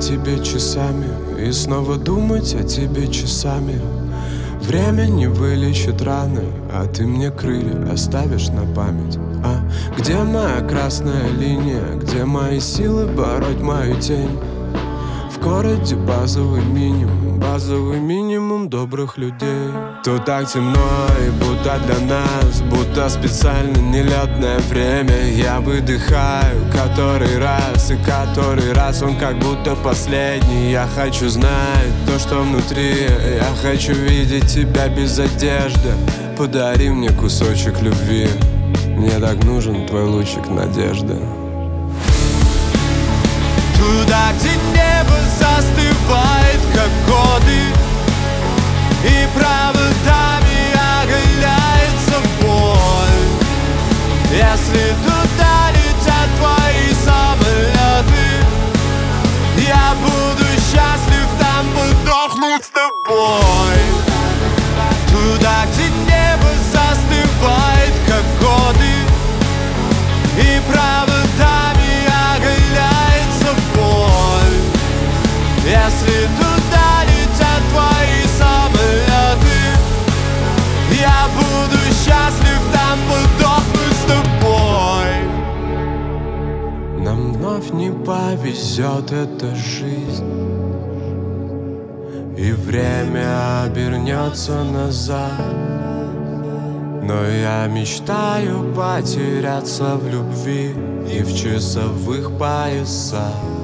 тебе часами и снова думать о тебе часами. Время не вылечит раны, а ты мне крылья оставишь на память. А где моя красная линия, где мои силы бороть мою тень? В городе базовый минимум добрых людей. Тут так темно и будто для нас, будто специально нелетное время. Я выдыхаю который раз он как будто последний. Я хочу знать то, что внутри, я хочу видеть тебя без одежды. Подари мне кусочек любви, мне так нужен твой лучик надежды. Туда, где небо застывает, как годы, и проводами оголяется боль. Если туда летят твои самолеты, я буду счастлив там подохнуть с тобой. Туда, где небо застывает, как годы, и проводами оголяется боль. Если туда летят твои самолеты, я буду счастлив там подохнуть с тобой. Нам вновь не повезет эта жизнь, и время обернется назад. Но я мечтаю потеряться в любви и в часовых поясах.